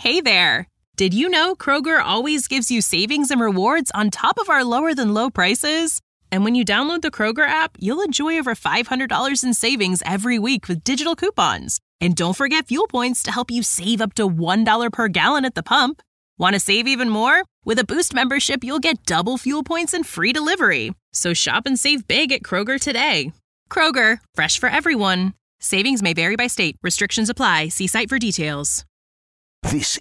Hey there! Did you know Kroger always gives you savings and rewards on top of our lower-than-low prices? And when you download the Kroger app, you'll enjoy over $500 in savings every week with digital coupons. And don't forget fuel points to help you save up to $1 per gallon at the pump. Want to save even more? With a Boost membership, you'll get double fuel points and free delivery. So shop and save big at Kroger today. Kroger, fresh for everyone. Savings may vary by state. Restrictions apply. See site for details. This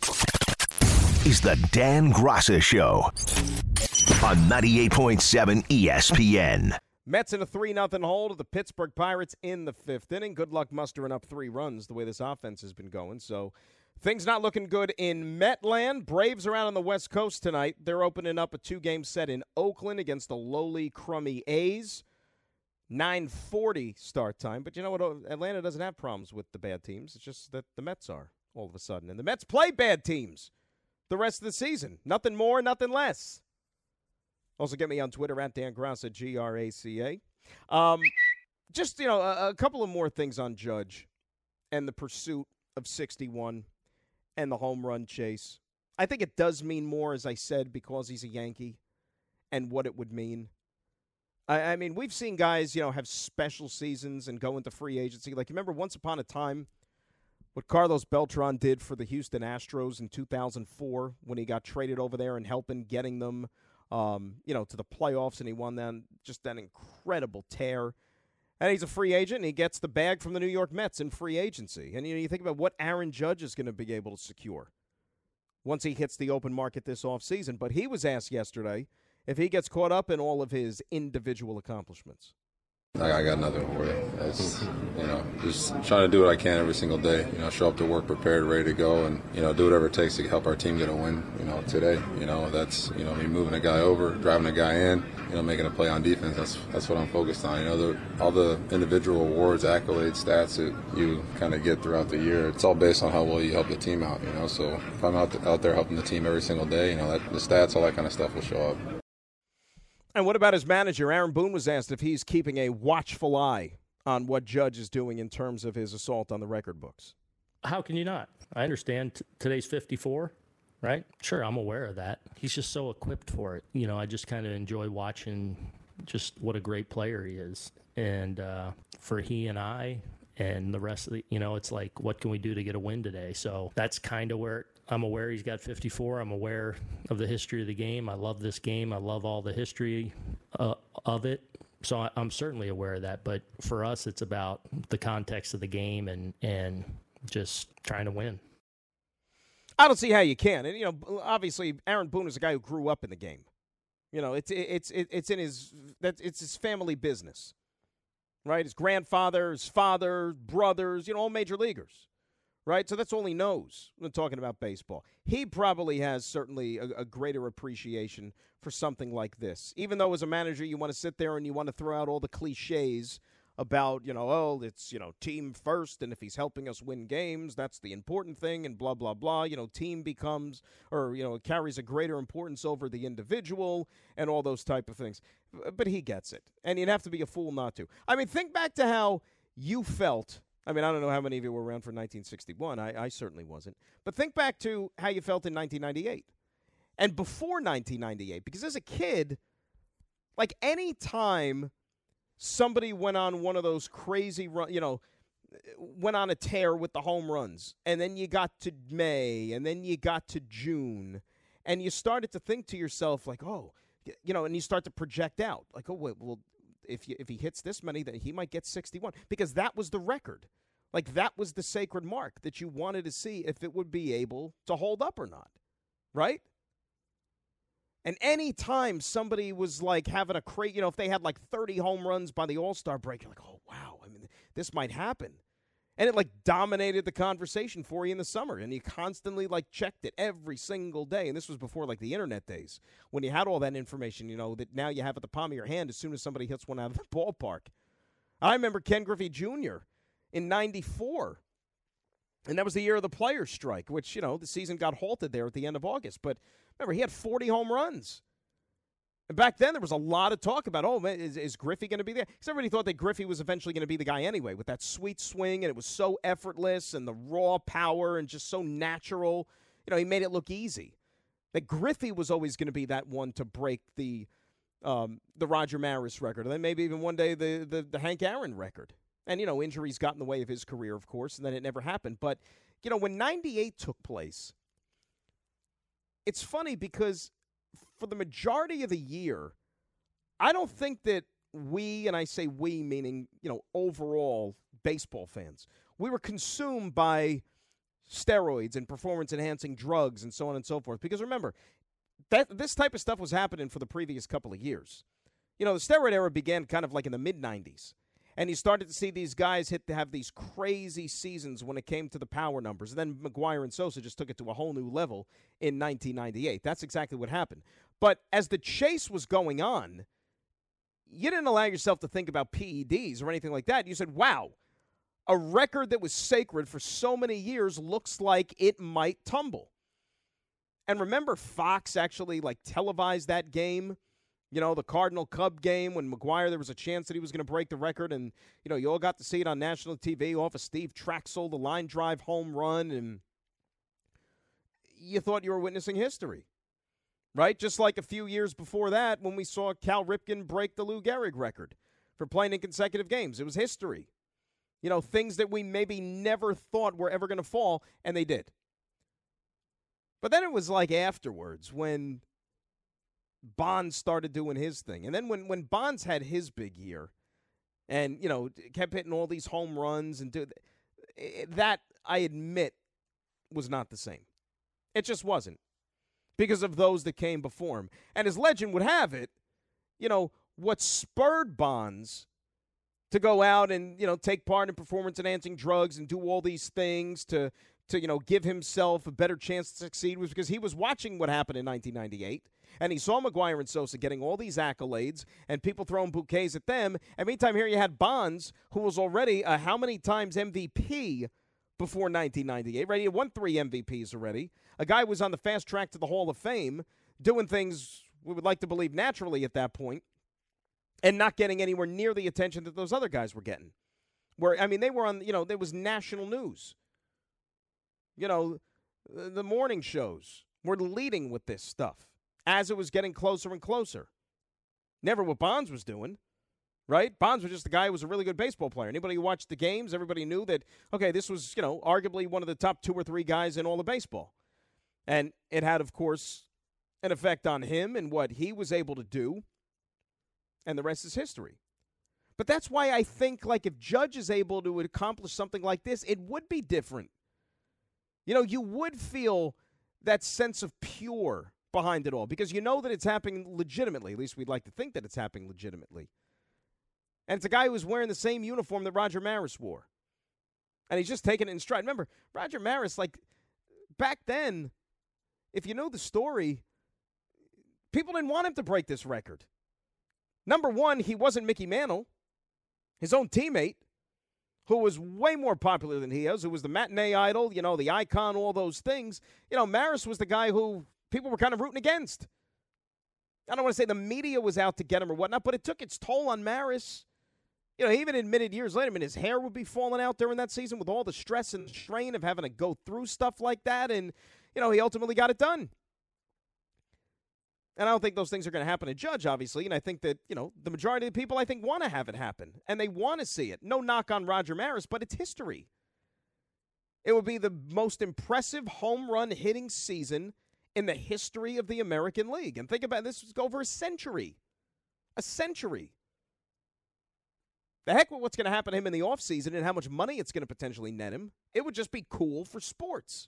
is the Dan Graca Show on 98.7 ESPN. Mets in a 3-0 hold of the Pittsburgh Pirates in the fifth inning. Good luck mustering up 3 runs the way this offense has been going. So things not looking good in Metland. Braves are out on the West Coast tonight. They're opening up a 2-game set in Oakland against the lowly, crummy A's. 9:40 start time. But you know what? Atlanta doesn't have problems with the bad teams. It's just that the Mets are all of a sudden. And the Mets play bad teams the rest of the season. Nothing more, nothing less. Also get me on Twitter at Dan Graca, Graca. Just, a couple of more things on Judge and the pursuit of 61 and the home run chase. I think it does mean more, as I said, because he's a Yankee and what it would mean. I mean, we've seen guys, have special seasons and go into free agency. Like, you remember once upon a time what Carlos Beltran did for the Houston Astros in 2004 when he got traded over there and helping getting them, to the playoffs, and he won that incredible tear. And he's a free agent, and he gets the bag from the New York Mets in free agency. And, you think about what Aaron Judge is going to be able to secure once he hits the open market this offseason. But he was asked yesterday if he gets caught up in all of his individual accomplishments. I got nothing for you. It's, just trying to do what I can every single day. Show up to work prepared, ready to go, and, do whatever it takes to help our team get a win, today. That's, me moving a guy over, driving a guy in, making a play on defense. That's what I'm focused on. All the individual awards, accolades, stats that you kind of get throughout the year, it's all based on how well you help the team out, So if I'm out there helping the team every single day, the stats, all that kind of stuff will show up. And what about his manager? Aaron Boone was asked if he's keeping a watchful eye on what Judge is doing in terms of his assault on the record books. How can you not? I understand today's 54, right? Sure, I'm aware of that. He's just so equipped for it. I just kind of enjoy watching just what a great player he is. And for he and I and the rest of the, it's like, what can we do to get a win today? So that's kind of where I'm aware he's got 54. I'm aware of the history of the game. I love this game. I love all the history of it. So I'm certainly aware of that. But for us, it's about the context of the game and just trying to win. I don't see how you can. And, obviously, Aaron Boone is a guy who grew up in the game. It's his family business, right? His grandfather, his father, brothers, all major leaguers. Right? So that's all he knows when talking about baseball. He probably has certainly a greater appreciation for something like this. Even though as a manager you want to sit there and you want to throw out all the cliches about, it's, team first, and if he's helping us win games, that's the important thing, and blah, blah, blah. Team becomes, or, it carries a greater importance over the individual and all those type of things. But he gets it. And you'd have to be a fool not to. I mean, think back to how you felt. I mean, I don't know how many of you were around for 1961. I certainly wasn't. But think back to how you felt in 1998 and before 1998. Because as a kid, like any time somebody went on one of those crazy went on a tear with the home runs, and then you got to May, and then you got to June, and you started to think to yourself, like, and you start to project out. Like, well, if he hits this many, then he might get 61. Because that was the record. Like, that was the sacred mark that you wanted to see if it would be able to hold up or not. Right? And any time somebody was, like, having a if they had, like, 30 home runs by the All-Star break, you're like, oh, wow, I mean, this might happen. And it, like, dominated the conversation for you in the summer. And you constantly, like, checked it every single day. And this was before, like, the internet days, when you had all that information, that now you have at the palm of your hand as soon as somebody hits one out of the ballpark. I remember Ken Griffey Jr. in 94. And that was the year of the players' strike, which, the season got halted there at the end of August. But remember, he had 40 home runs. And back then, there was a lot of talk about, man, is Griffey going to be there? Because everybody thought that Griffey was eventually going to be the guy anyway, with that sweet swing, and it was so effortless, and the raw power, and just so natural. he made it look easy. That Griffey was always going to be that one to break the Roger Maris record, and then maybe even one day the Hank Aaron record. And, injuries got in the way of his career, of course, and then it never happened. But, when 98 took place, it's funny because for the majority of the year, I don't think that we, and I say we meaning, overall baseball fans, we were consumed by steroids and performance-enhancing drugs and so on and so forth. Because remember, this type of stuff was happening for the previous couple of years. The steroid era began kind of like in the mid-'90s. And you started to see these guys have these crazy seasons when it came to the power numbers. And then McGwire and Sosa just took it to a whole new level in 1998. That's exactly what happened. But as the chase was going on, you didn't allow yourself to think about PEDs or anything like that. You said, wow, a record that was sacred for so many years looks like it might tumble. And remember, Fox actually televised that game. The Cardinal-Cub game when McGwire, there was a chance that he was going to break the record. And, you all got to see it on national TV off of Steve Traxel, the line drive home run. And you thought you were witnessing history, right? Just like a few years before that when we saw Cal Ripken break the Lou Gehrig record for playing in consecutive games. It was history. Things that we maybe never thought were ever going to fall, and they did. But then it was afterwards when Bonds started doing his thing. And then when Bonds had his big year and, kept hitting all these home runs and that, I admit, was not the same. It just wasn't because of those that came before him. And as legend would have it, what spurred Bonds to go out and, take part in performance-enhancing drugs and do all these things to give himself a better chance to succeed was because he was watching what happened in 1998. And he saw McGwire and Sosa getting all these accolades and people throwing bouquets at them. And meantime, here you had Bonds, who was already a how many times MVP before 1998, right? He had won 3 MVPs already. A guy was on the fast track to the Hall of Fame, doing things we would like to believe naturally at that point, and not getting anywhere near the attention that those other guys were getting. They were on, there was national news. The morning shows were leading with this stuff as it was getting closer and closer. Never what Bonds was doing, right? Bonds was just the guy who was a really good baseball player. Anybody who watched the games, everybody knew that, okay, this was, arguably one of the top 2 or 3 guys in all of baseball. And it had, of course, an effect on him and what he was able to do, and the rest is history. But that's why I think, if Judge is able to accomplish something like this, it would be different. You would feel that sense of pure behind it all because you know that it's happening legitimately. At least we'd like to think that it's happening legitimately. And it's a guy who was wearing the same uniform that Roger Maris wore. And he's just taking it in stride. Remember, Roger Maris, back then, if you know the story, people didn't want him to break this record. Number one, he wasn't Mickey Mantle, his own teammate, who was way more popular than he is, who was the matinee idol, the icon, all those things. Maris was the guy who people were kind of rooting against. I don't want to say the media was out to get him or whatnot, but it took its toll on Maris. He even admitted years later, his hair would be falling out during that season with all the stress and strain of having to go through stuff like that, and, he ultimately got it done. And I don't think those things are going to happen to Judge, obviously. And I think that, the majority of the people, I think, want to have it happen. And they want to see it. No knock on Roger Maris, but it's history. It would be the most impressive home run hitting season in the history of the American League. And think about it, this was over a century. A century. The heck with what's going to happen to him in the offseason and how much money it's going to potentially net him. It would just be cool for sports.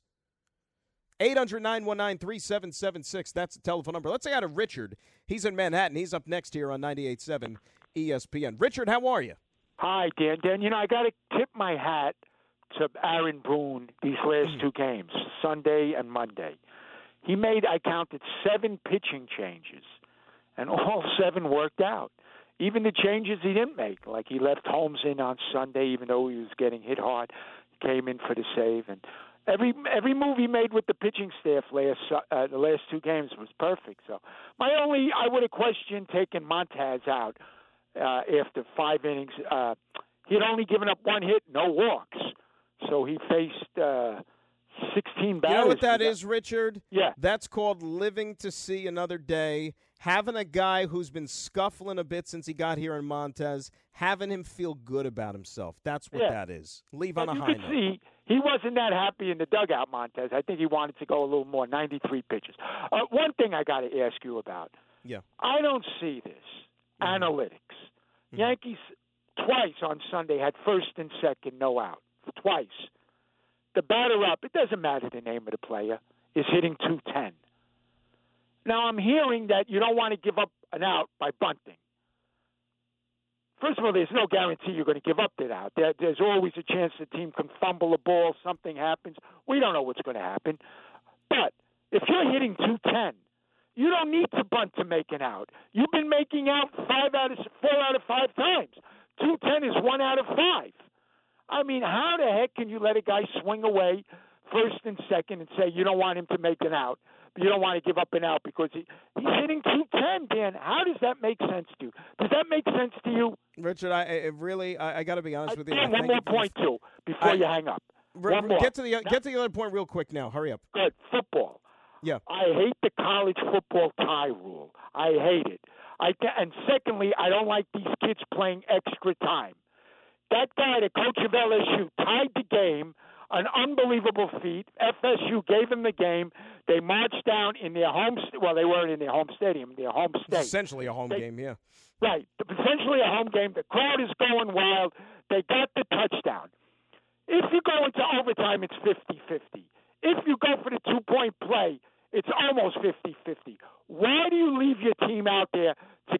800-919-3776. That's the telephone number. Let's say out of Richard. He's in Manhattan. He's up next here on 98.7 ESPN. Richard, how are you? Hi, Dan. Dan, I got to tip my hat to Aaron Boone these last 2 games, Sunday and Monday. He made, I counted, 7 pitching changes, and all 7 worked out. Even the changes he didn't make, like he left Holmes in on Sunday, even though he was getting hit hard, he came in for the save, and every move he made with the pitching staff the last 2 games was perfect. So I would have questioned taking Montaz out after 5 innings. He had only given up 1 hit, no walks. So he faced 16 batters. You know what that is, Richard? Yeah. That's called living to see another day. Having a guy who's been scuffling a bit since he got here in Montez, having him feel good about himself. That's what that is. Leave on a high note. You can see he wasn't that happy in the dugout, Montez. I think he wanted to go a little more, 93 pitches. One thing I got to ask you about. Yeah. I don't see this. Analytics. Yankees twice on Sunday had first and second, no out. Twice. The batter up, it doesn't matter the name of the player, is hitting .210. Now, I'm hearing that you don't want to give up an out by bunting. First of all, there's no guarantee you're going to give up that out. There's always a chance the team can fumble a ball, something happens. We don't know what's going to happen. But if you're hitting .210, you don't need to bunt to make an out. You've been making out 4 out of 5 times. .210 is 1 out of 5. I mean, how the heck can you let a guy swing away first and second and say you don't want him to make an out, but you don't want to give up an out because he's hitting .210, Dan? How does that make sense to you? Does that make sense to you? Richard, I got to be honest with you. One more point, too, before you hang up. One more. Get to the other point real quick now. Hurry up. Good. Football. Yeah. I hate the college football tie rule. I hate it. And secondly, I don't like these kids playing extra time. That guy, the coach of LSU, tied the game, an unbelievable feat. FSU gave him the game. They marched down in their home well, they weren't in their home stadium, their home state. It's essentially a home game, yeah. Right. Essentially a home game. The crowd is going wild. They got the touchdown. If you go into overtime, it's 50-50. If you go for the 2-point play, it's almost 50-50. Why do you leave your team out there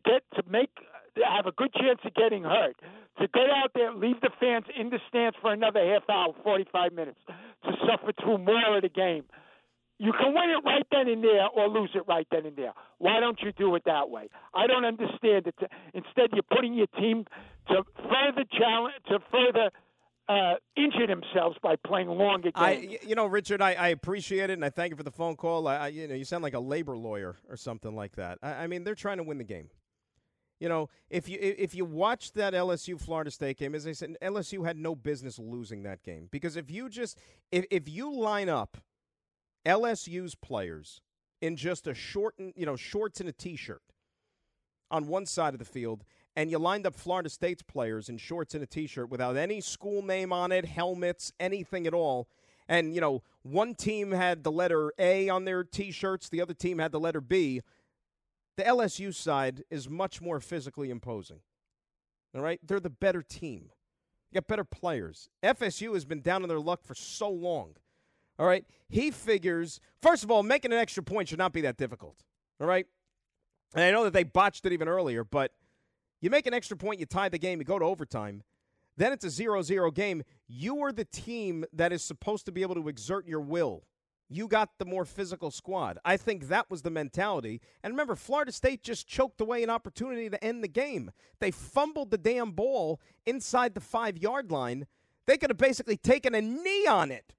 to have a good chance of getting hurt? To get out there, leave the fans in the stands for another half hour, 45 minutes, to suffer through more of the game. You can win it right then and there or lose it right then and there. Why don't you do it that way? I don't understand it. Instead, you're putting your team to further challenge, to further injure themselves by playing longer games. Richard, I appreciate it, and I thank you for the phone call. You sound like a labor lawyer or something like that. I mean, they're trying to win the game. You know, if you watch that LSU Florida State game, as I said, LSU had no business losing that game because if you line up LSU's players in just a shorts and a t-shirt on one side of the field, and you lined up Florida State's players in shorts and a t-shirt without any school name on it, helmets, anything at all, and one team had the letter A on their t-shirts, the other team had the letter B. The LSU side is much more physically imposing. All right? They're the better team. You got better players. FSU has been down on their luck for so long. All right? He figures, first of all, making an extra point should not be that difficult. All right? And I know that they botched it even earlier, but you make an extra point, you tie the game, you go to overtime, then it's a 0-0 game. You are the team that is supposed to be able to exert your will. You got the more physical squad. I think that was the mentality. And remember, Florida State just choked away an opportunity to end the game. They fumbled the damn ball inside the 5-yard line. They could have basically taken a knee on it.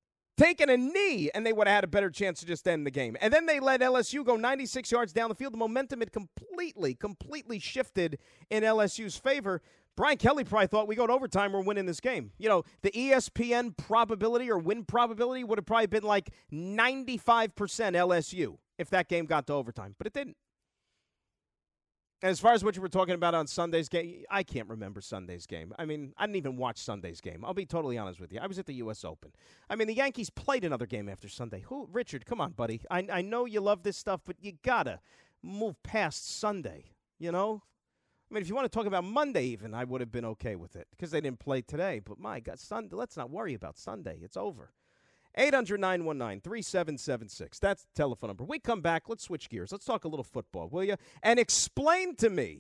And they would have had a better chance to just end the game. And then they let LSU go 96 yards down the field. The momentum had completely shifted in LSU's favor. Brian Kelly probably thought we go to overtime, we're winning this game. The ESPN probability or win probability would have probably been like 95% LSU if that game got to overtime, but it didn't. And as far as what you were talking about on Sunday's game, I can't remember Sunday's game. I mean, I didn't even watch Sunday's game. I'll be totally honest with you. I was at the U.S. Open. I mean, the Yankees played another game after Sunday. Richard, come on, buddy. I know you love this stuff, but you got to move past Sunday, I mean, if you want to talk about Monday even, I would have been okay with it because they didn't play today. But, my God, Sunday, let's not worry about Sunday. It's over. 800-919-3776. That's the telephone number. We come back. Let's switch gears. Let's talk a little football, will you? And explain to me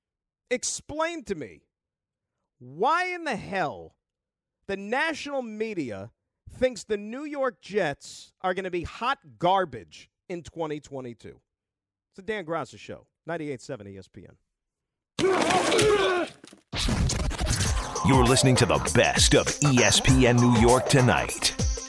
why in the hell the national media thinks the New York Jets are going to be hot garbage in 2022. It's the Dan Graca Show, 98.7 ESPN. You're listening to the best of ESPN New York tonight.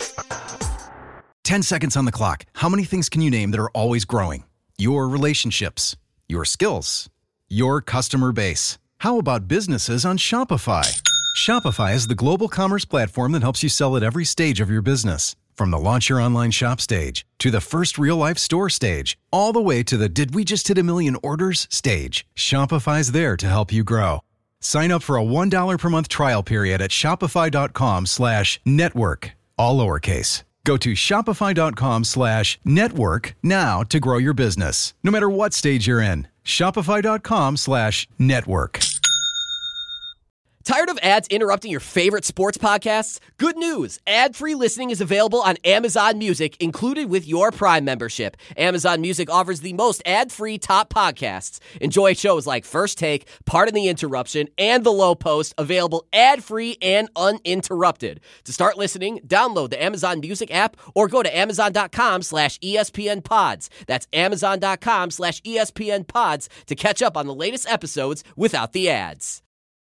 10 seconds on the clock. How many things can you name that are always growing? Your relationships, your skills, your customer base. How about businesses on Shopify? Shopify is the global commerce platform that helps you sell at every stage of your business. From the launch your online shop stage to the first real-life store stage, all the way to the did we just hit a million orders stage, Shopify's there to help you grow. Sign up for a $1 per month trial period at shopify.com/network, all lowercase. Go to shopify.com/network now to grow your business, no matter what stage you're in. Shopify.com/network. Tired of ads interrupting your favorite sports podcasts? Good news! Ad-free listening is available on Amazon Music, included with your Prime membership. Amazon Music offers the most ad-free top podcasts. Enjoy shows like First Take, Pardon the Interruption, and The Low Post, available ad-free and uninterrupted. To start listening, download the Amazon Music app or go to amazon.com/ESPN Pods. That's amazon.com/ESPN Pods to catch up on the latest episodes without the ads.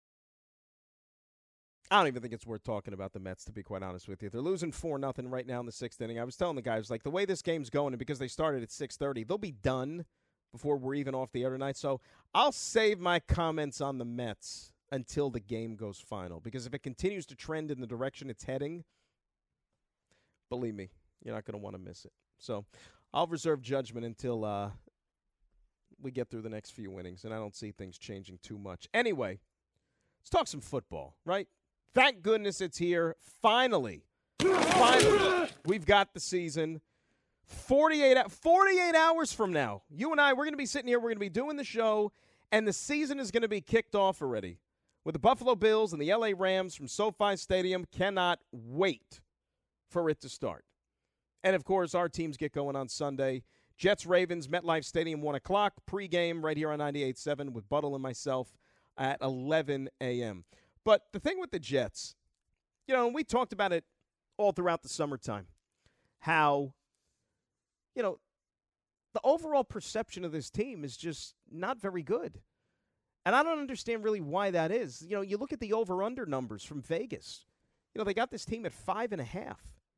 I don't even think it's worth talking about the Mets, to be quite honest with you. They're losing 4-0 right now in the sixth inning. I was telling the guys, like, the way this game's going, and because they started at 6:30, they'll be done before we're even off the air tonight. So I'll save my comments on the Mets until the game goes final, because if it continues to trend in the direction it's heading, believe me, you're not going to want to miss it. So I'll reserve judgment until we get through the next few innings, and I don't see things changing too much. Anyway, let's talk some football, right? Thank goodness it's here. Finally, we've got the season. 48 hours from now, you and I, we're going to be sitting here, we're going to be doing the show, and the season is going to be kicked off already with the Buffalo Bills and the LA Rams from SoFi Stadium. Cannot wait for it to start. And, of course, our teams get going on Sunday. Jets-Ravens, MetLife Stadium, 1 o'clock. Pregame right here on 98.7 with Buttle and myself at 11 a.m. But the thing with the Jets, you know, and we talked about it all throughout the summertime, how, you know, the overall perception of this team is just not very good. And I don't understand really why that is. You know, you look at the over-under numbers from Vegas. You know, they got this team at 5.5.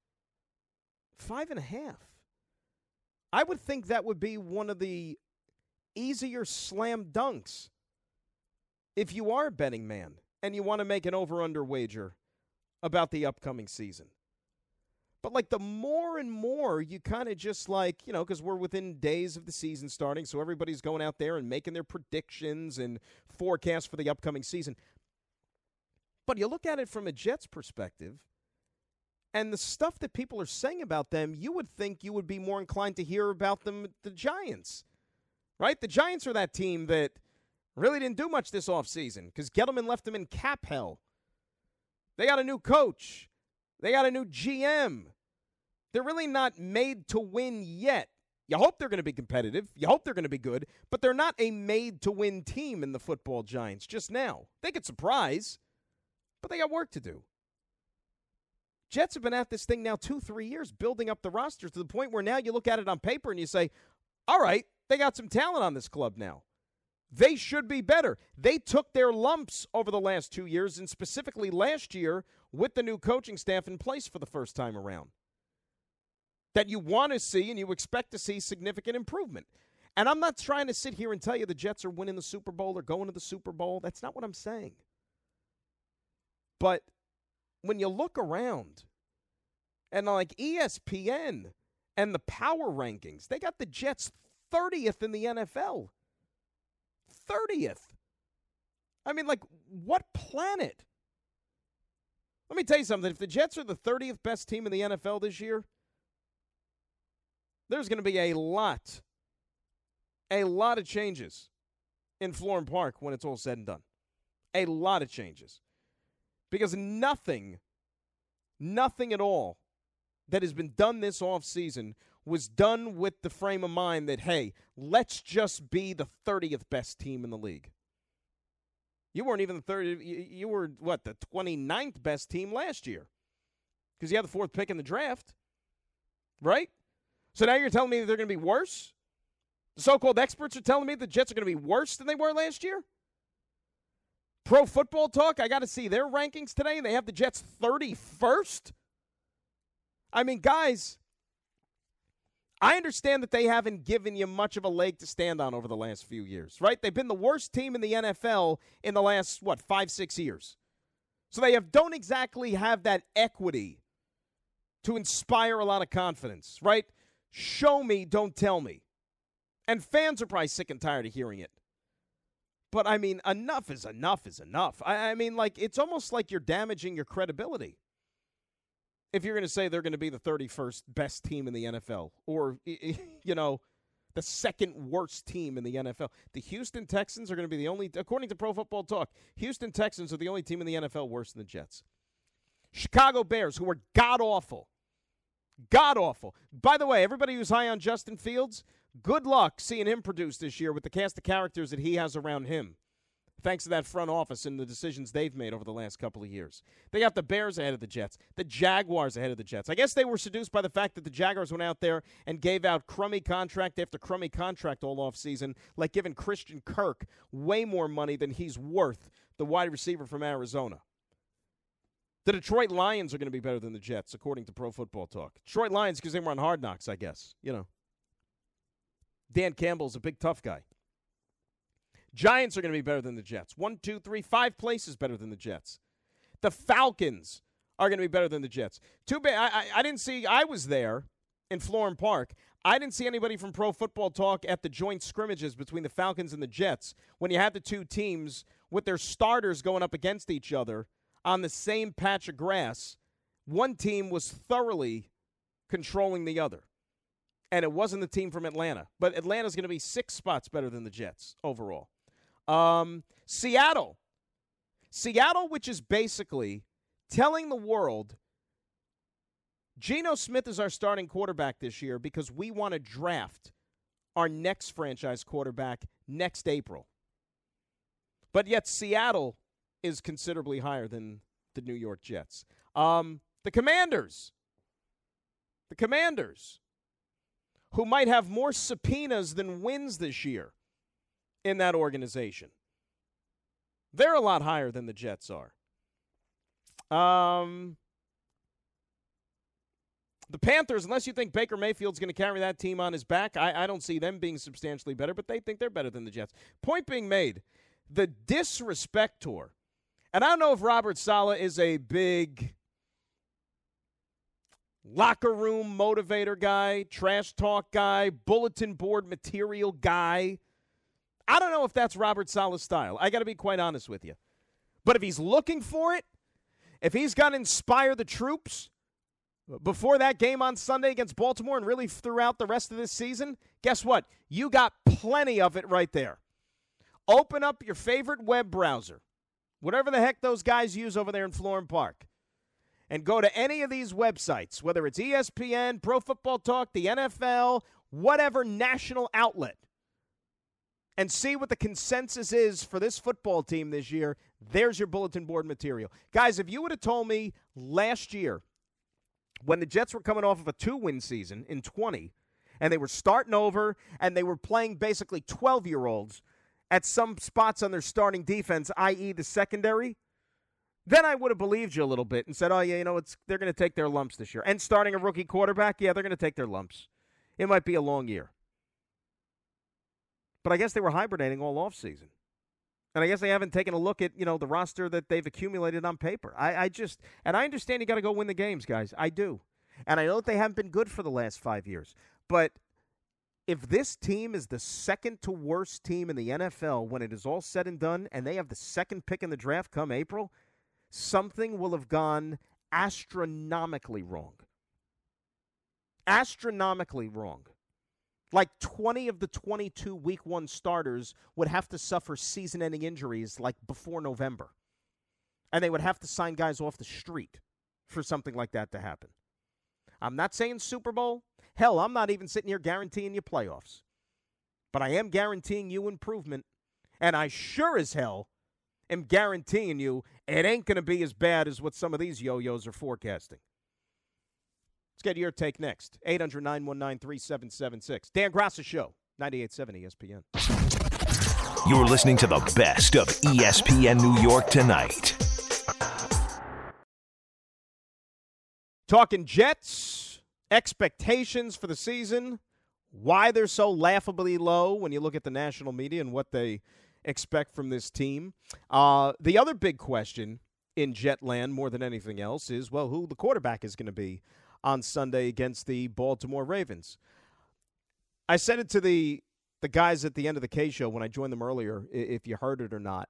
5.5. I would think that would be one of the easier slam dunks if you are a betting man and you want to make an over-under wager about the upcoming season. But, like, the more and more you kind of just, like, you know, because we're within days of the season starting, so everybody's going out there and making their predictions and forecasts for the upcoming season. But you look at it from a Jets perspective, and the stuff that people are saying about them, you would think you would be more inclined to hear about them, the Giants, right? The Giants are that team that really didn't do much this offseason because Gettleman left them in cap hell. They got a new coach. They got a new GM. They're really not made to win yet. You hope they're going to be competitive. You hope they're going to be good. But they're not a made-to-win team in the football Giants just now. They could surprise, but they got work to do. Jets have been at this thing now 2-3 years, building up the roster to the point where now you look at it on paper and you say, all right, they got some talent on this club now. They should be better. They took their lumps over the last 2 years, and specifically last year with the new coaching staff in place for the first time around, that you want to see and you expect to see significant improvement. And I'm not trying to sit here and tell you the Jets are winning the Super Bowl or going to the Super Bowl. That's not what I'm saying. But when you look around and like ESPN and the power rankings, they got the Jets 30th in the NFL. 30th. I mean, like, what planet? Let me tell you something. If the Jets are the 30th best team in the NFL this year, there's going to be a lot of changes in Florham Park when it's all said and done. A lot of changes. Because nothing at all that has been done this offseason was done with the frame of mind that, hey, let's just be the 30th best team in the league. You weren't even the 30th. You were, what, the 29th best team last year because you had the 4th pick in the draft, right? So now you're telling me that they're going to be worse? The so-called experts are telling me the Jets are going to be worse than they were last year? Pro Football Talk, I got to see their rankings today, and they have the Jets 31st? I mean, guys, I understand that they haven't given you much of a leg to stand on over the last few years, right? They've been the worst team in the NFL in the last, 5-6 years. So they don't exactly have that equity to inspire a lot of confidence, right? Show me, don't tell me. And fans are probably sick and tired of hearing it. But, I mean, enough is enough is enough. I mean, like, it's almost like you're damaging your credibility if you're going to say they're going to be the 31st best team in the NFL or, you know, the second worst team in the NFL. The Houston Texans are going to be the only, according to Pro Football Talk, Houston Texans are the only team in the NFL worse than the Jets. Chicago Bears, who are god-awful. God-awful. By the way, everybody who's high on Justin Fields, good luck seeing him produce this year with the cast of characters that he has around him, thanks to that front office and the decisions they've made over the last couple of years. They got the Bears ahead of the Jets, the Jaguars ahead of the Jets. I guess they were seduced by the fact that the Jaguars went out there and gave out crummy contract after crummy contract all offseason, like giving Christian Kirk way more money than he's worth, the wide receiver from Arizona. The Detroit Lions are going to be better than the Jets, according to Pro Football Talk. Detroit Lions because they were on Hard Knocks, I guess. You know. Dan Campbell's a big, tough guy. Giants are going to be better than the Jets. 1, 2, 3, 5 places better than the Jets. The Falcons are going to be better than the Jets. Too bad. I didn't see. I was there in Florham Park. I didn't see anybody from Pro Football Talk at the joint scrimmages between the Falcons and the Jets when you had the two teams with their starters going up against each other on the same patch of grass. One team was thoroughly controlling the other. And it wasn't the team from Atlanta. But Atlanta's going to be 6 spots better than the Jets overall. Seattle. Seattle, which is basically telling the world, Geno Smith is our starting quarterback this year because we want to draft our next franchise quarterback next April. But yet Seattle is considerably higher than the New York Jets. The Commanders. The Commanders, who might have more subpoenas than wins this year in that organization. They're a lot higher than the Jets are. The Panthers, unless you think Baker Mayfield's going to carry that team on his back, I don't see them being substantially better, but they think they're better than the Jets. Point being made, the disrespect tour. And I don't know if Robert Saleh is a big locker room motivator guy, trash talk guy, bulletin board material guy. I don't know if that's Robert Saleh's style. I got to be quite honest with you. But if he's looking for it, if he's got to inspire the troops before that game on Sunday against Baltimore and really throughout the rest of this season, guess what? You got plenty of it right there. Open up your favorite web browser, whatever the heck those guys use over there in Florham Park, and go to any of these websites, whether it's ESPN, Pro Football Talk, the NFL, whatever national outlet, and see what the consensus is for this football team this year. There's your bulletin board material. Guys, if you would have told me last year when the Jets were coming off of a 2-win season in 20, and they were starting over, and they were playing basically 12-year-olds at some spots on their starting defense, i.e. the secondary, then I would have believed you a little bit and said, oh, yeah, you know, they're going to take their lumps this year. And starting a rookie quarterback, yeah, they're going to take their lumps. It might be a long year. But I guess they were hibernating all offseason. And I guess they haven't taken a look at, you know, the roster that they've accumulated on paper. And I understand you got to go win the games, guys. I do. And I know that they haven't been good for the last 5 years. But if this team is the second to worst team in the NFL when it is all said and done, and they have the second pick in the draft come April, something will have gone astronomically wrong. Astronomically wrong. Like 20 of the 22 Week 1 starters would have to suffer season-ending injuries like before November. And they would have to sign guys off the street for something like that to happen. I'm not saying Super Bowl. Hell, I'm not even sitting here guaranteeing you playoffs. But I am guaranteeing you improvement. And I sure as hell am guaranteeing you it ain't going to be as bad as what some of these yo-yos are forecasting. Let's get your take next. 800-919-3776. Dan Graca Show, 98.7 ESPN. You're listening to the best of ESPN New York tonight. Talking Jets, expectations for the season, why they're so laughably low when you look at the national media and what they expect from this team. The other big question in Jetland, more than anything else, is, well, who the quarterback is going to be on Sunday against the Baltimore Ravens. I said it to the guys at the end of the K show when I joined them earlier, if you heard it or not.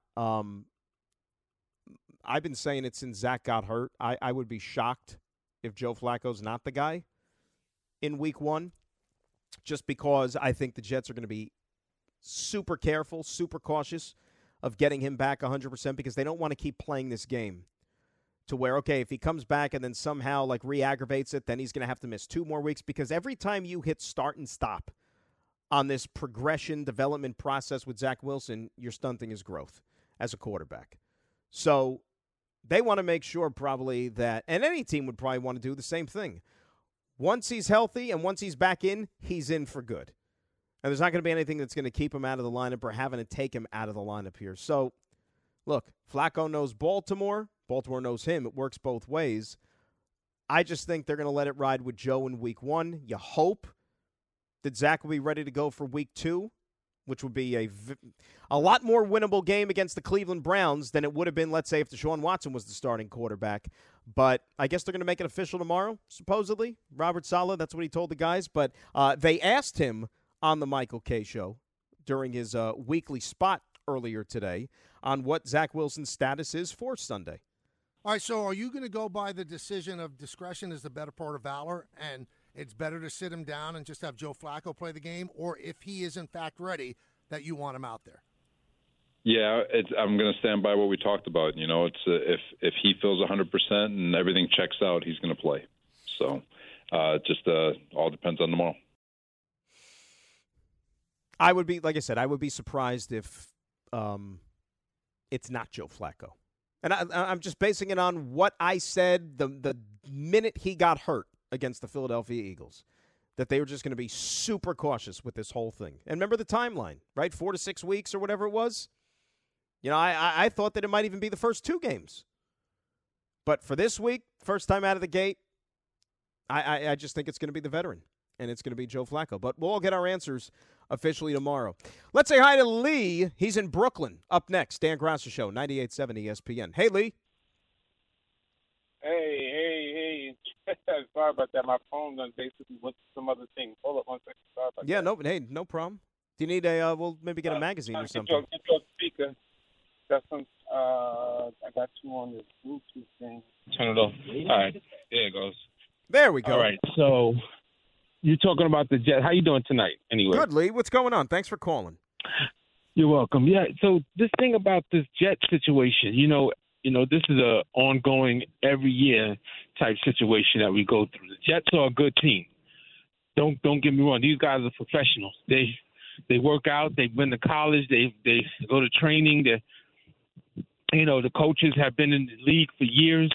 I've been saying it since Zach got hurt. I would be shocked if Joe Flacco's not the guy in week 1, just because I think the Jets are going to be super careful, super cautious of getting him back 100% because they don't want to keep playing this game to where, okay, if he comes back and then somehow like re-aggravates it, then he's going to have to miss 2 more weeks, because every time you hit start and stop on this progression development process with Zach Wilson, you're stunting his growth as a quarterback. So they want to make sure probably that, and any team would probably want to do the same thing. Once he's healthy and once he's back in, he's in for good. And there's not going to be anything that's going to keep him out of the lineup or having to take him out of the lineup here. So, look, Flacco knows Baltimore. Baltimore knows him. It works both ways. I just think they're going to let it ride with Joe in week 1. You hope that Zach will be ready to go for week 2, which would be a lot more winnable game against the Cleveland Browns than it would have been, let's say, if Deshaun Watson was the starting quarterback. But I guess they're going to make it official tomorrow, supposedly. Robert Saleh, that's what he told the guys. But they asked him on the Michael K. Show during his weekly spot earlier today on what Zach Wilson's status is for Sunday. All right, so are you going to go by the decision of discretion is the better part of valor, and it's better to sit him down and just have Joe Flacco play the game, or if he is in fact ready, that you want him out there? Yeah, I'm going to stand by what we talked about. You know, it's if he feels 100% and everything checks out, he's going to play. So just all depends on tomorrow. I would be, like I said, I would be surprised if it's not Joe Flacco. And I'm just basing it on what I said the minute he got hurt against the Philadelphia Eagles, that they were just going to be super cautious with this whole thing. And remember the timeline, right? 4 to 6 weeks or whatever it was. You know, I thought that it might even be the first 2 games. But for this week, first time out of the gate, I just think it's going to be the veteran, and it's going to be Joe Flacco. But we'll all get our answers officially tomorrow. Let's say hi to Lee. He's in Brooklyn. Up next, Dan Grasser Show, 98.7 ESPN. Hey, Lee. Hey. Sorry about that. My phone done basically went to some other thing. Hold up 1 second. Sorry about that. No problem. Do you need we'll maybe get a magazine or something? Get your speaker. Got some, I got you on this Bluetooth thing. Turn it off. All right. There it goes. There we go. All right. So you're talking about the Jets. How you doing tonight anyway? Good, Lee. What's going on? Thanks for calling. You're welcome. Yeah, so this thing about this Jet situation, you know, this is a ongoing every year type situation that we go through. The Jets are a good team. Don't get me wrong. These guys are professionals. They work out. They've been to college. They go to training. The coaches have been in the league for years.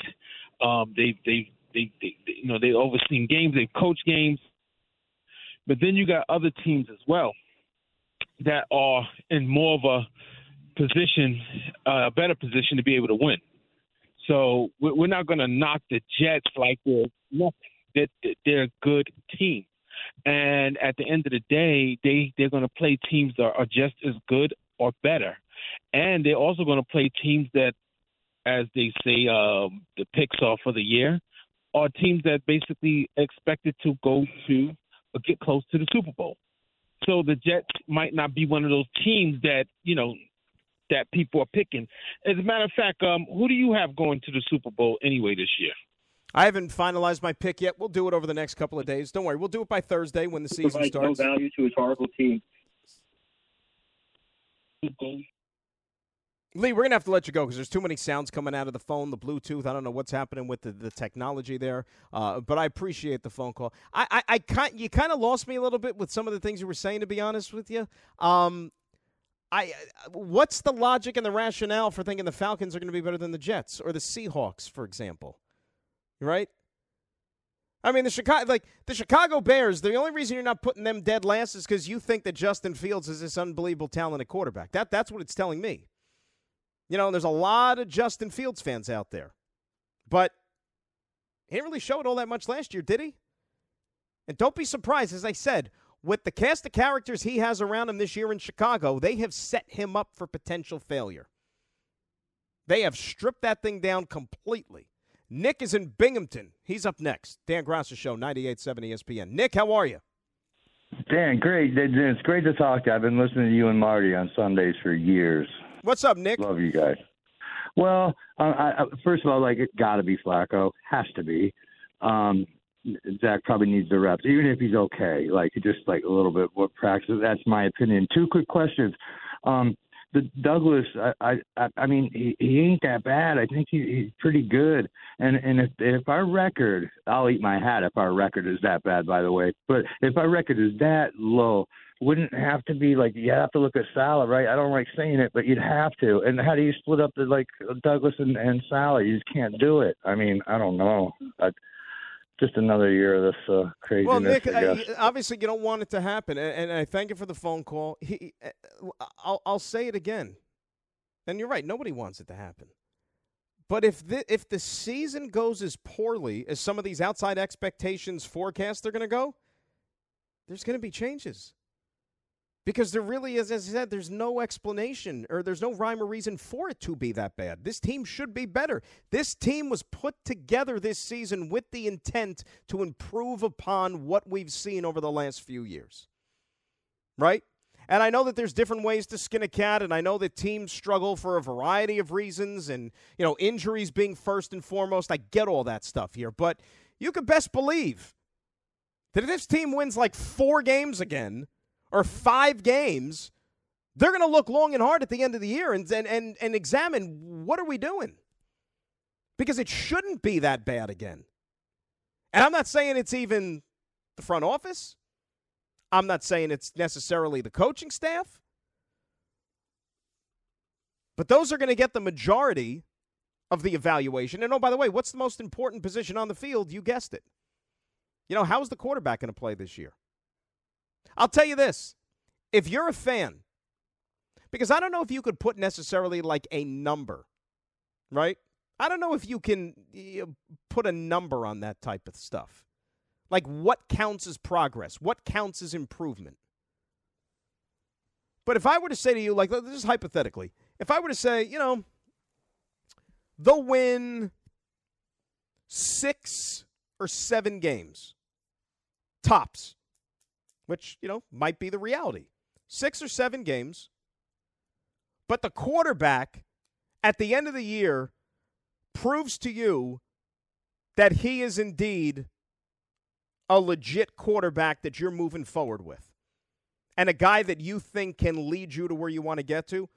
They overseen games. They've coached games. But then you got other teams as well that are in more of a position, a better position to be able to win. So we're not going to knock the Jets like they're nothing. They're a good team. And at the end of the day, they're going to play teams that are just as good or better. And they're also going to play teams that, as they say, the picks are for the year, are teams that basically expected to go to or get close to the Super Bowl. So the Jets might not be one of those teams that, that people are picking. As a matter of fact, who do you have going to the Super Bowl anyway this year? I haven't finalized my pick yet. We'll do it over the next couple of days. Don't worry. We'll do it by Thursday when the season starts. No value to his horrible team. Lee, we're going to have to let you go because there's too many sounds coming out of the phone, the Bluetooth. I don't know what's happening with the technology there, but I appreciate the phone call. You kind of lost me a little bit with some of the things you were saying, to be honest with you. What's the logic and the rationale for thinking the Falcons are going to be better than the Jets or the Seahawks, for example? Right? I mean, the Chicago Bears, the only reason you're not putting them dead last is because you think that Justin Fields is this unbelievable talented quarterback. That's what it's telling me. There's a lot of Justin Fields fans out there. But he didn't really show it all that much last year, did he? And don't be surprised, as I said, with the cast of characters he has around him this year in Chicago, they have set him up for potential failure. They have stripped that thing down completely. Nick is in Binghamton. He's up next. Dan Grasser Show, 98.7 ESPN. Nick, how are you? Dan, great. It's great to talk to you. I've been listening to you and Marty on Sundays for years. What's up, Nick? Love you guys. Well, first of all, it got to be Flacco. Has to be. Zach probably needs the reps, even if he's okay. Just a little bit more practice. That's my opinion. Two quick questions. The Douglas, I mean, he ain't that bad. I think he's pretty good. And if our record, I'll eat my hat if our record is that bad, by the way. But if our record is that low, wouldn't it have to be you have to look at Salah, right? I don't like saying it, but you'd have to. And how do you split up the Douglas and Salah? You just can't do it. I mean, I don't know. Just another year of this craziness. Well, Nick, I guess. obviously you don't want it to happen, and I thank you for the phone call. I'll say it again, and you're right. Nobody wants it to happen. But if the season goes as poorly as some of these outside expectations forecast they're going to go, there's going to be changes. Because there really is, as I said, there's no explanation or there's no rhyme or reason for it to be that bad. This team should be better. This team was put together this season with the intent to improve upon what we've seen over the last few years. Right? And I know that there's different ways to skin a cat, and I know that teams struggle for a variety of reasons and, injuries being first and foremost. I get all that stuff here. But you could best believe that if this team wins 4 games again, or 5 games, they're going to look long and hard at the end of the year and examine what are we doing? Because it shouldn't be that bad again. And I'm not saying it's even the front office. I'm not saying it's necessarily the coaching staff. But those are going to get the majority of the evaluation. And, oh, by the way, what's the most important position on the field? You guessed it. How's the quarterback going to play this year? I'll tell you this, if you're a fan, because I don't know if you could put necessarily a number, right? I don't know if you can put a number on that type of stuff. What counts as progress? What counts as improvement? But if I were to say to you, just hypothetically, if I were to say, they'll win 6 or 7 games, tops. Which, might be the reality. 6 or 7 games. But the quarterback, at the end of the year, proves to you that he is indeed a legit quarterback that you're moving forward with. And a guy that you think can lead you to where you want to get to.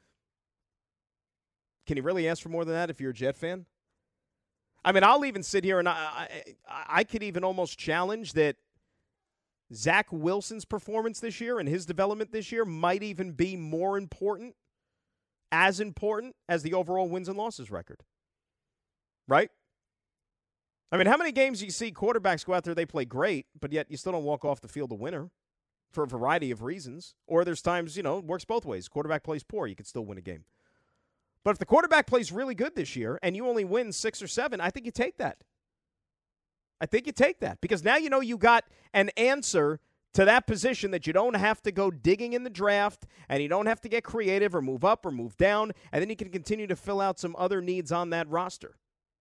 Can you really ask for more than that if you're a Jet fan? I mean, I'll even sit here and I could even almost challenge that Zach Wilson's performance this year and his development this year might even be more important, as important as the overall wins and losses record. Right? I mean, how many games do you see quarterbacks go out there, they play great, but yet you still don't walk off the field a winner for a variety of reasons? Or there's times, it works both ways. Quarterback plays poor, you can still win a game. But if the quarterback plays really good this year and you only win 6 or 7, I think you take that. I think you take that because now you got an answer to that position that you don't have to go digging in the draft and you don't have to get creative or move up or move down, and then you can continue to fill out some other needs on that roster.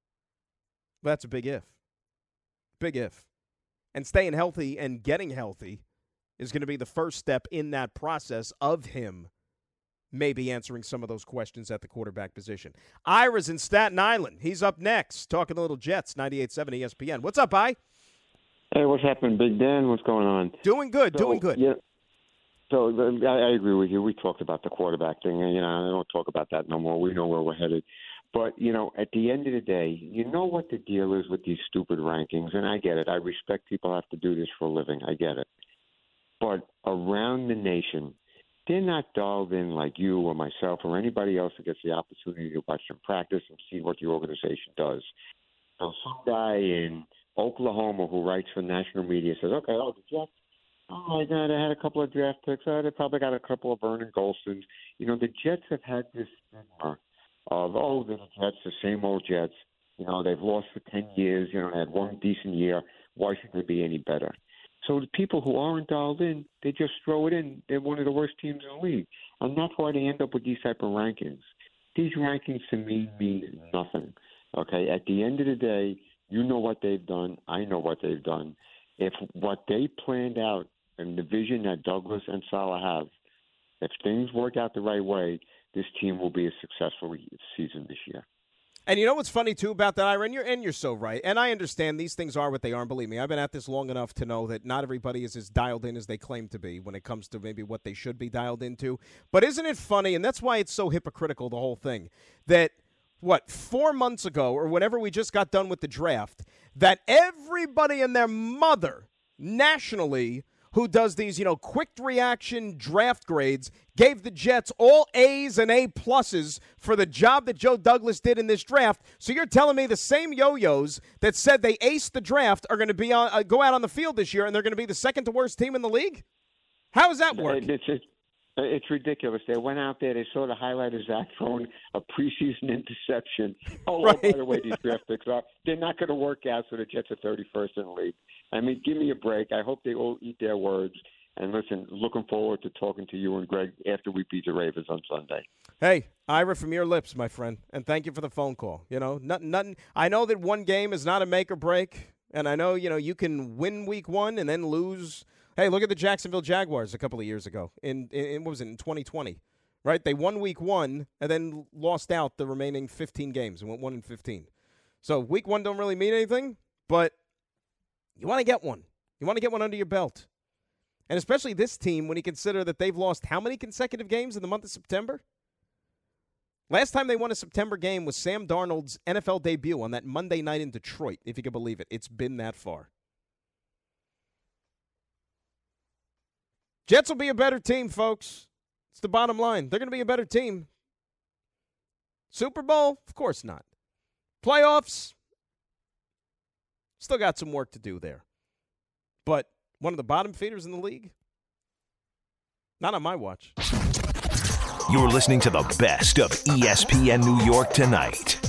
But that's a big if. Big if. And staying healthy and getting healthy is going to be the first step in that process of him maybe answering some of those questions at the quarterback position. Ira's in Staten Island. He's up next, talking a little Jets, 98.7 ESPN. What's up, I? Hey, what's happening, Big Dan? What's going on? Doing good, doing good. Yeah. So I agree with you. We talked about the quarterback thing, and, I don't talk about that no more. We know where we're headed. But, at the end of the day, you know what the deal is with these stupid rankings, and I get it. I respect people have to do this for a living. I get it. But around the nation, they're not dialed in like you or myself or anybody else that gets the opportunity to watch them practice and see what the organization does. So some guy in Oklahoma who writes for national media says, okay, the Jets, oh my God, I had a couple of draft picks. They probably got a couple of Vernon Golstons. The Jets have had this stigma of, the Jets, the same old Jets. They've lost for 10 years. They had one decent year. Why should they be any better? So the people who aren't dialed in, they just throw it in. They're one of the worst teams in the league. And that's why they end up with these type of rankings. These rankings to me mean nothing. Okay, at the end of the day, you know what they've done. I know what they've done. If what they planned out and the vision that Douglas and Salah have, if things work out the right way, this team will be a successful season this year. And you know what's funny, too, about that, Ira? And you're so right. And I understand these things are what they are. And believe me, I've been at this long enough to know that not everybody is as dialed in as they claim to be when it comes to maybe what they should be dialed into. But isn't it funny, and that's why it's so hypocritical, the whole thing, that, 4 months ago or whenever we just got done with the draft, that everybody and their mother nationally who does these, quick reaction draft grades, gave the Jets all A's and A pluses for the job that Joe Douglas did in this draft. So you're telling me the same yo-yos that said they aced the draft are going to be go out on the field this year and they're going to be the second to worst team in the league? How does that work? It's ridiculous. They went out there. They saw the highlight of Zach throwing a preseason interception. Right. By the way, these draft picks they're not going to work out, so the Jets are 31st in the league. I mean, give me a break. I hope they all eat their words. And listen, looking forward to talking to you and Greg after we beat the Ravens on Sunday. Hey, Ira, from your lips, my friend, and thank you for the phone call. Nothing. I know that one game is not a make or break, and I know, you can win week one and then lose. Hey, look at the Jacksonville Jaguars a couple of years ago. In what was it, in 2020, right? They won week one and then lost out the remaining 15 games and went 1-15. So week one don't really mean anything, but you want to get one. You want to get one under your belt. And especially this team when you consider that they've lost how many consecutive games in the month of September? Last time they won a September game was Sam Darnold's NFL debut on that Monday night in Detroit, if you can believe it. It's been that far. Jets will be a better team, folks. It's the bottom line. They're going to be a better team. Super Bowl? Of course not. Playoffs? Still got some work to do there. But one of the bottom feeders in the league? Not on my watch. You're listening to the best of ESPN New York Tonight.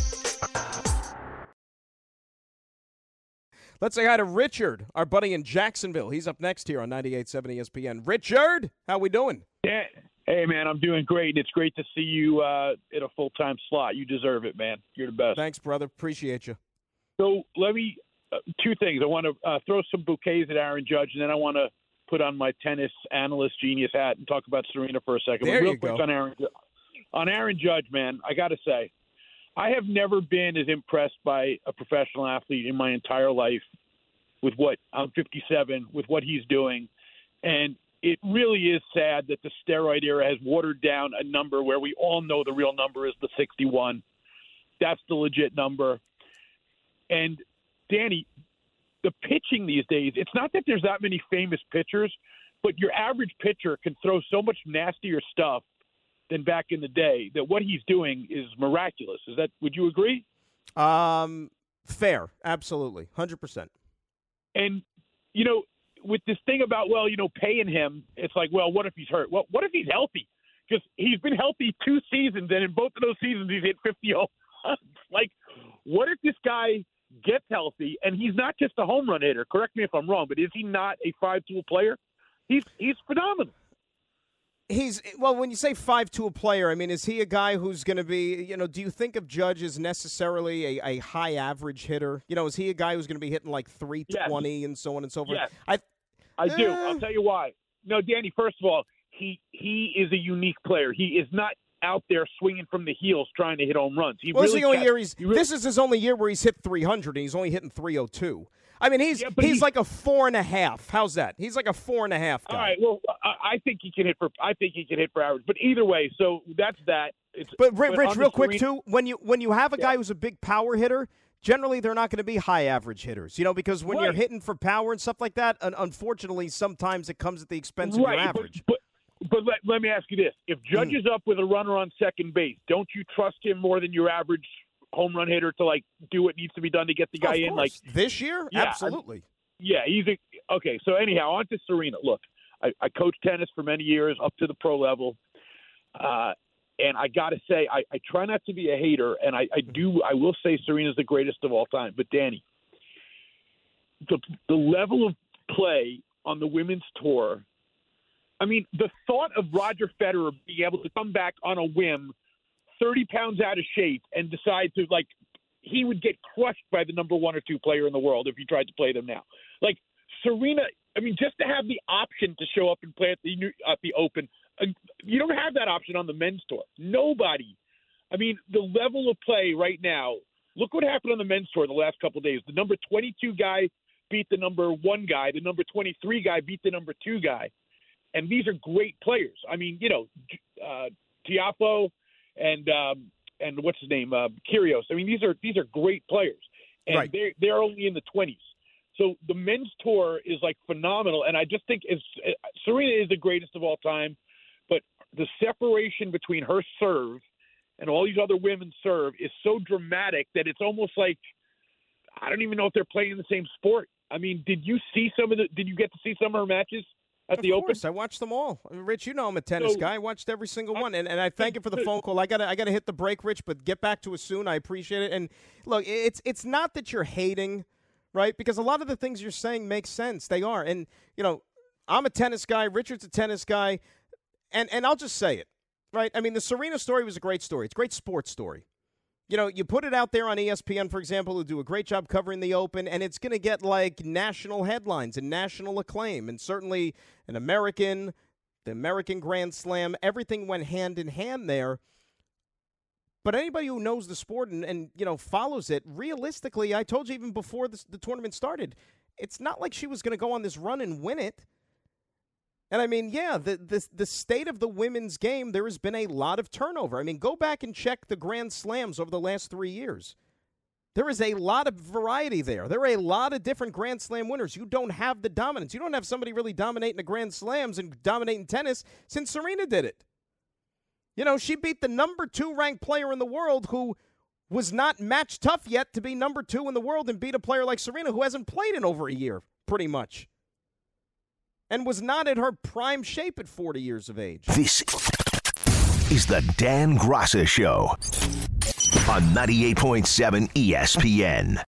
Let's say hi to Richard, our buddy in Jacksonville. He's up next here on 98.7 ESPN. Richard, how we doing? Yeah. Hey, man, I'm doing great. It's great to see you in a full-time slot. You deserve it, man. You're the best. Thanks, brother. Appreciate you. So let me two things. I want to throw some bouquets at Aaron Judge, and then I want to put on my tennis analyst genius hat and talk about Serena for a second. There real you quick go. On Aaron Judge, man, I got to say, I have never been as impressed by a professional athlete in my entire life with what I'm 57, with what he's doing. And it really is sad that the steroid era has watered down a number where we all know the real number is the 61. That's the legit number. And, Danny, the pitching these days, it's not that there's that many famous pitchers, but your average pitcher can throw so much nastier stuff than back in the day that what he's doing is miraculous. Would you agree? Fair. Absolutely. 100%. And, with this thing about, paying him, it's like, well, what if he's hurt? Well, what if he's healthy? Because he's been healthy 2 seasons, and in both of those seasons he's hit 50 home runs. Like, what if this guy gets healthy and he's not just a home run hitter? Correct me if I'm wrong, but is he not a 5-tool player? He's phenomenal. When you say 5-tool player, I mean, is he a guy who's going to be, do you think of Judge as necessarily a high average hitter? Is he a guy who's going to be hitting like 320 and so on and so forth? Yes. I do. I'll tell you why. No, Danny, first of all, he is a unique player. He is not out there swinging from the heels trying to hit home runs. This is his only year where he's hit 300 and he's only hitting 302. I mean, he's like a 4.5. How's that? He's like a 4.5 guy. All right. Well, I think he can hit for average. But either way, so that's that. But Rich, real quick too, when you have a guy who's a big power hitter, generally they're not going to be high average hitters. Because when you're hitting for power and stuff like that, unfortunately, sometimes it comes at the expense of your average. But let me ask you this: if Judge is up with a runner on second base, don't you trust him more than your average home run hitter to do what needs to be done to get the guy in? Like this year? Yeah, absolutely. Okay. So anyhow, on to Serena. Look, I coached tennis for many years up to the pro level. And I got to say, I try not to be a hater, and I will say Serena's the greatest of all time. But Danny, the level of play on the women's tour, I mean, the thought of Roger Federer being able to come back on a whim 30 pounds out of shape and decide to he would get crushed by the number 1 or 2 player in the world if he tried to play them now. Like Serena, I mean, just to have the option to show up and play at the Open, you don't have that option on the men's tour. Nobody. I mean, the level of play right now, look what happened on the men's tour the last couple of days. The number 22 guy beat the number 1 guy. The number 23 guy beat the number 2 guy. And these are great players. I mean, you know, Tiafoe and what's his name, Kyrgios. I mean, these are great players, and right. they're only in the 20s. So the men's tour is like phenomenal, and I just think Serena is the greatest of all time. But the separation between her serve and all these other women's serve is so dramatic that it's almost like I don't even know if they're playing the same sport. I mean, did you get to see some of her matches at the Open? Of course, I watched them all. Rich, you know I'm a tennis guy. I watched every single one, and I thank you for the phone call. I gotta hit the break, Rich, but get back to us soon. I appreciate it. And look, it's not that you're hating, right? Because a lot of the things you're saying make sense. They are, and you know, I'm a tennis guy. Richard's a tennis guy, and I'll just say it, right? I mean, the Serena story was a great story. It's a great sports story. You know, you put it out there on ESPN, for example, who do a great job covering the Open, and it's going to get, like, national headlines and national acclaim. And certainly the American Grand Slam, everything went hand in hand there. But anybody who knows the sport and you know, follows it, realistically, I told you even before the tournament started, it's not like she was going to go on this run and win it. And, I mean, yeah, the state of the women's game, there has been a lot of turnover. I mean, go back and check the Grand Slams over the last 3 years. There is a lot of variety there. There are a lot of different Grand Slam winners. You don't have the dominance. You don't have somebody really dominating the Grand Slams and dominating tennis since Serena did it. You know, she beat the number 2 ranked player in the world who was not match tough yet to be number 2 in the world and beat a player like Serena who hasn't played in over a year, pretty much. And was not in her prime shape at 40 years of age. This is the Dan Graca Show on 98.7 ESPN.